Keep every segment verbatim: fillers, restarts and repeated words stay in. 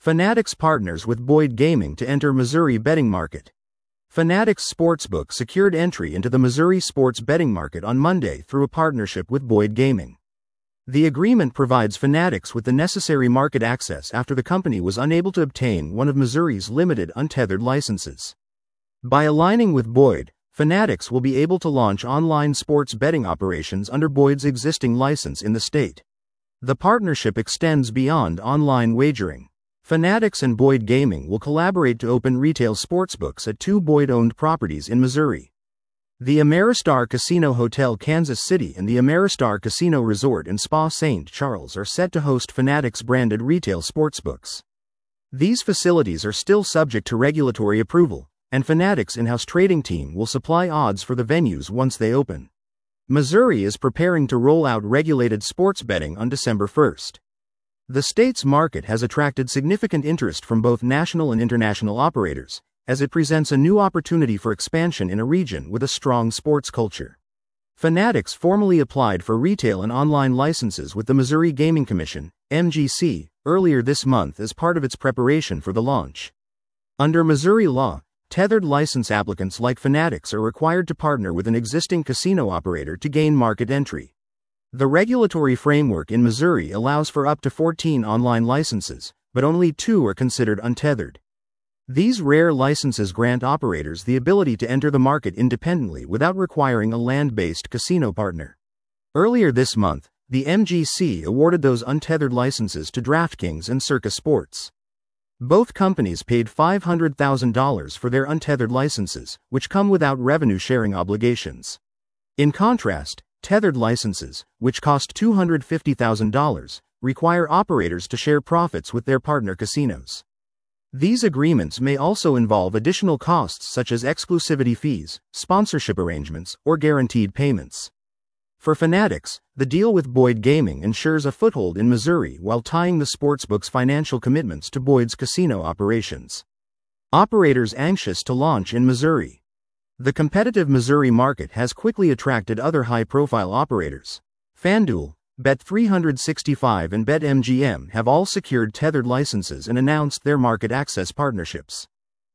Fanatics partners with Boyd Gaming to enter Missouri betting market. Fanatics Sportsbook secured entry into the Missouri sports betting market on Monday through a partnership with Boyd Gaming. The agreement provides Fanatics with the necessary market access after the company was unable to obtain one of Missouri's limited untethered licenses. By aligning with Boyd, Fanatics will be able to launch online sports betting operations under Boyd's existing license in the state. The partnership extends beyond online wagering. Fanatics and Boyd Gaming will collaborate to open retail sportsbooks at two Boyd-owned properties in Missouri. The Ameristar Casino Hotel Kansas City and the Ameristar Casino Resort and Spa Saint Charles are set to host Fanatics-branded retail sportsbooks. These facilities are still subject to regulatory approval, and Fanatics' in-house trading team will supply odds for the venues once they open. Missouri is preparing to roll out regulated sports betting on December first. The state's market has attracted significant interest from both national and international operators, as it presents a new opportunity for expansion in a region with a strong sports culture. Fanatics formally applied for retail and online licenses with the Missouri Gaming Commission, M G C, earlier this month as part of its preparation for the launch. Under Missouri law, tethered license applicants like Fanatics are required to partner with an existing casino operator to gain market entry. The regulatory framework in Missouri allows for up to fourteen online licenses, but only two are considered untethered. These rare licenses grant operators the ability to enter the market independently without requiring a land-based casino partner. Earlier this month, the M G C awarded those untethered licenses to DraftKings and Circa Sports. Both companies paid five hundred thousand dollars for their untethered licenses, which come without revenue-sharing obligations. In contrast, tethered licenses, which cost two hundred fifty thousand dollars, require operators to share profits with their partner casinos. These agreements may also involve additional costs such as exclusivity fees, sponsorship arrangements, or guaranteed payments. For Fanatics, the deal with Boyd Gaming ensures a foothold in Missouri while tying the sportsbook's financial commitments to Boyd's casino operations. Operators anxious to launch in Missouri. The competitive Missouri market has quickly attracted other high-profile operators. FanDuel, Bet three sixty-five and BetMGM have all secured tethered licenses and announced their market access partnerships.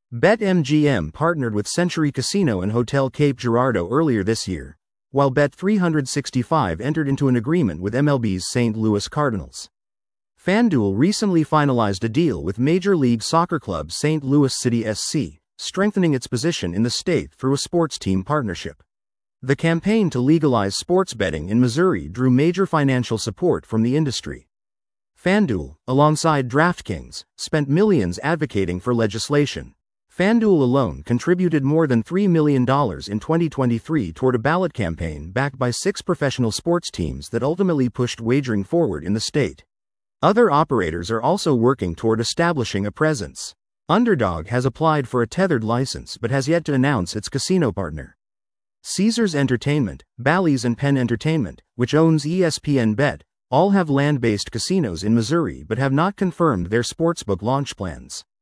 BetMGM partnered with Century Casino and Hotel Cape Girardeau earlier this year, while Bet three sixty-five entered into an agreement with M L B's Saint Louis Cardinals. FanDuel recently finalized a deal with Major League Soccer club Saint Louis City S C, strengthening its position in the state through a sports team partnership. The campaign to legalize sports betting in Missouri drew major financial support from the industry. FanDuel, alongside DraftKings, spent millions advocating for legislation. FanDuel alone contributed more than three million dollars in twenty twenty-three toward a ballot campaign backed by six professional sports teams that ultimately pushed wagering forward in the state. Other operators are also working toward establishing a presence. Underdog has applied for a tethered license but has yet to announce its casino partner. Caesars Entertainment, Bally's and Penn Entertainment, which owns E S P N Bet, all have land-based casinos in Missouri but have not confirmed their sportsbook launch plans.